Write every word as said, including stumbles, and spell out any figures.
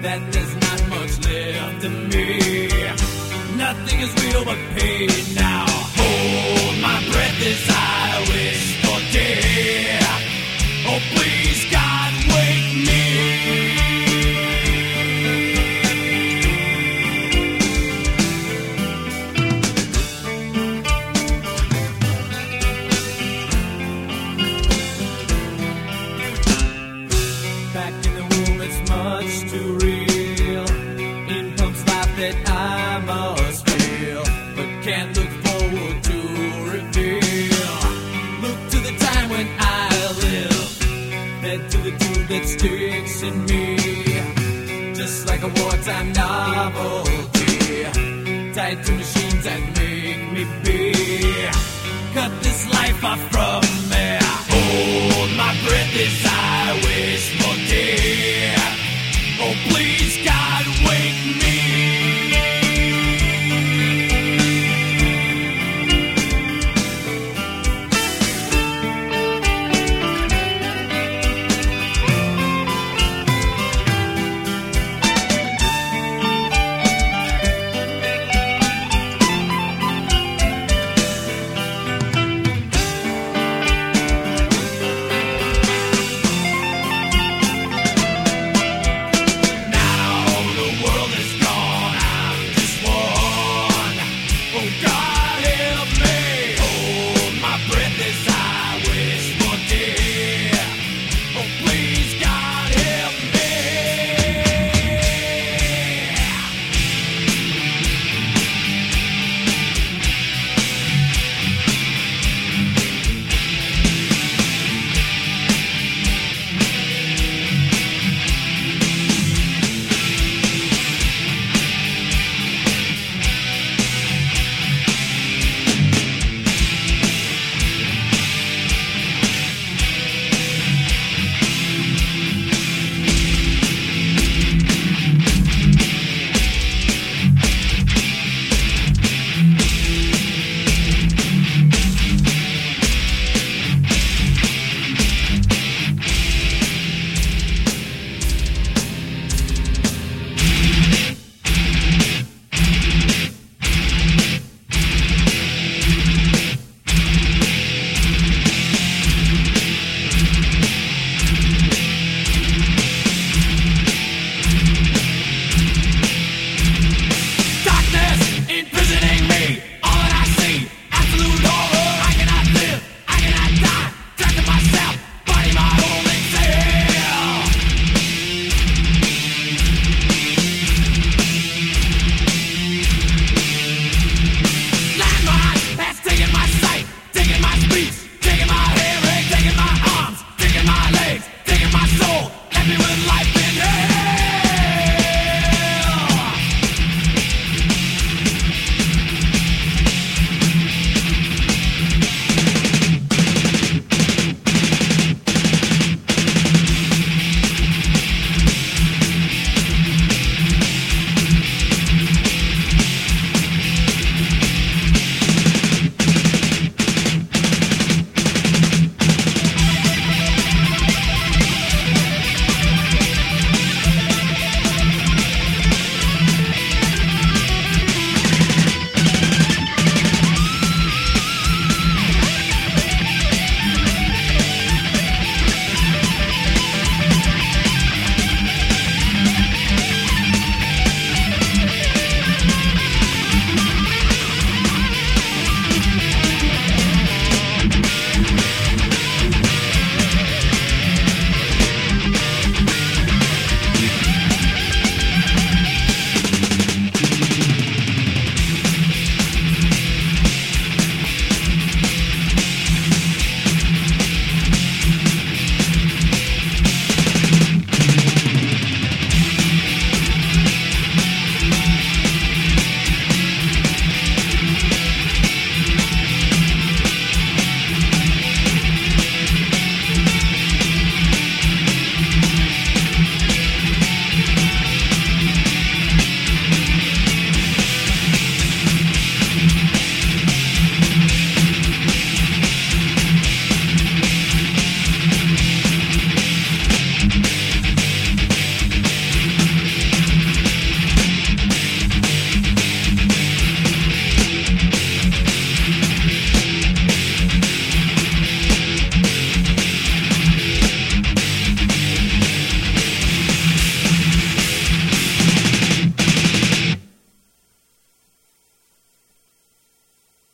that there's not much left of me. Nothing is real but pain now. Hold my breath as I wish for death. Oh please God, wake me. Back in the womb, it's much too real. In comes life that I must feel, but can't look forward to reveal. Look to the time when I live, led to the tube that sticks in me, just like a wartime novelty, tied to machines that make me be. Cut this life off from